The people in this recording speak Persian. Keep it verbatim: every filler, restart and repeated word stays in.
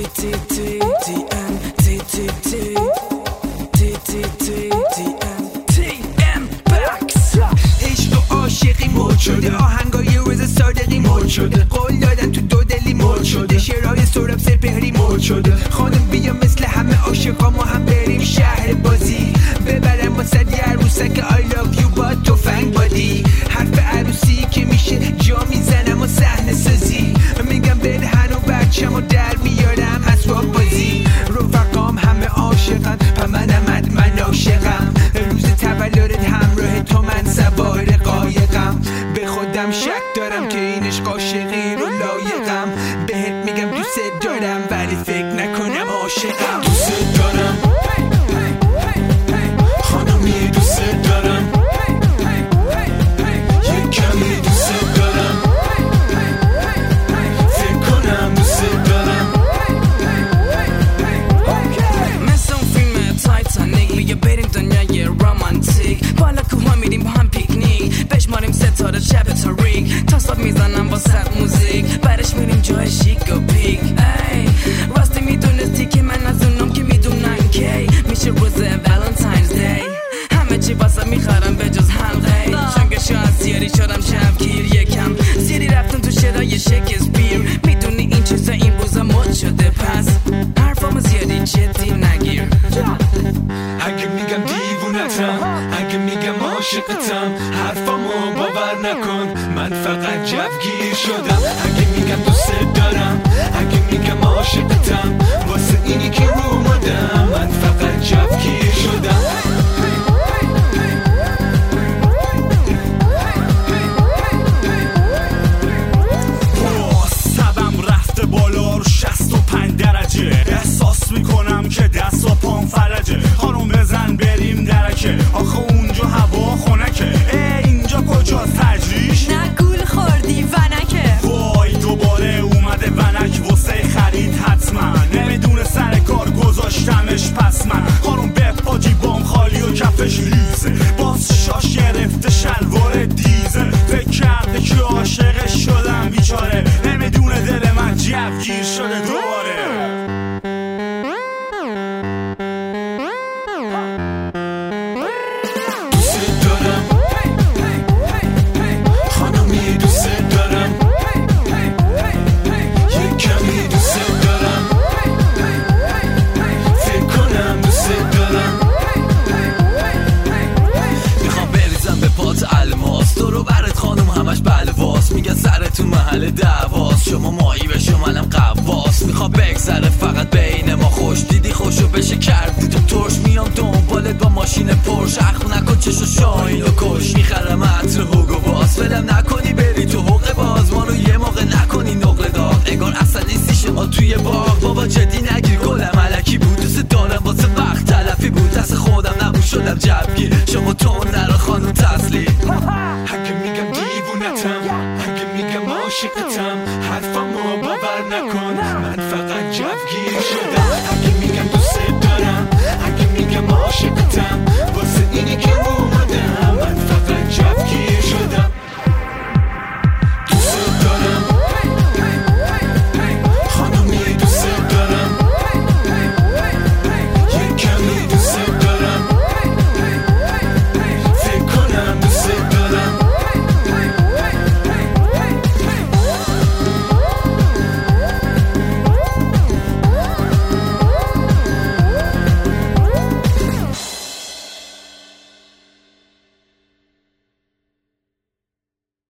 تی تی تی ام تی تی تی تی تی تی تی ام تی ام بکس. عشق و عاشقی مد شده، آهنگای روز صادقی مد شده، قول دادن تو دو دلی مد شده، شعرهای سراب سپهری مد شده. خانم بیا مثل همه عاشقا ما هم بریم شهر بازی، ببرم با صد یه عروسک I love you با تفنگ بادی. حرف عروسی که میشه جا میزنم و صحنه سازی، میگم بدهن و بچم و در میارم اسباب بازی. رفقام همه عاشقن و منم من عاشقم، روز تولدت همراه تو من سوار قایقم. به خودم شک دارم که این عشق عاشقی رو لایقم، بهت میگم دوست دارم ولی فکر نکنم عاشقم. دوست دارم خانمی، دوست دارم یک کمی، دوست دارم فکر کنم، دوست دارم. مثل اون فیلم تایتانیک میگه بریم دنیای رمانتیک، بالا کوها میریم با هم پیکنیک، بشماریم ستاره شب تاریک، تا صبح میزنم واسه موزیک، برش میریم جای شیک و پیک. ای راستی میدونستی که من از اونم که میدونن کی میشه روز ولنتاینز دی، همه چی واسه میخرم به جز حلقه، چون که شاید زیادی شدم شبگیر، یکم زیادی رفتم تو شعرهای شکسپیر، میدونی این چیزا این روزا مد شده، پس حرفامو زیادی جدی نگیر. اگه میگم دیوونتم، اگه میگم عاشقتم، حرفامو باور نکن، من فقط جوگیر شدم. اگه میگم دوست دارم، اگه میگم عاشقتم، واسه اینی که رو اومدم، من فقط جوگیر شدم. سبم رفته بالا رو شصت و پنج درجه، احساس میکنم که دست و پام فلجه. خانم بزن بریم درکه، آخه اونجا هوا خنکه. اینجا کجاست تجریش؟ نه گول خوردی ونکه. وای دوباره اومده ونک واسه خرید حتما، نمیدونه سر کار گذاشتمش پس من. خانم به پاجی بام خالی و کفش ریزه، باز شاش گرفته شلوار دیزه، فکر کرده که عاشقش شدم بیچاره، نمیدونه دل من جوگیر شده دوباره. میگن سرتون محل دعواست، شما مایی بشو منم قواس، میخوام بگذره فقط بین ما خوش، دیدی خوشو بشه کردی تو ترش، میام دنبالت با ماشین پرش، اخو نکن چشو شاین و کش، میخرم عطر هوگو باز، فلم نکنی بری تو حق باز، ما رو یه موقع نکنی نقل داغ، انگار اصلا نیستی شما توی باغ. بابا جدی نگیر گلم علکی بود، دوست دارم واسه وقت تلفی بود، دست خودم نبود شدم جبگیر، شما تون نرا خانم تسلیم. اگه میگم دیوونتم، اگه میگم عاشقتم، حرفمو باور نکن، من فقط جوگیر شدم.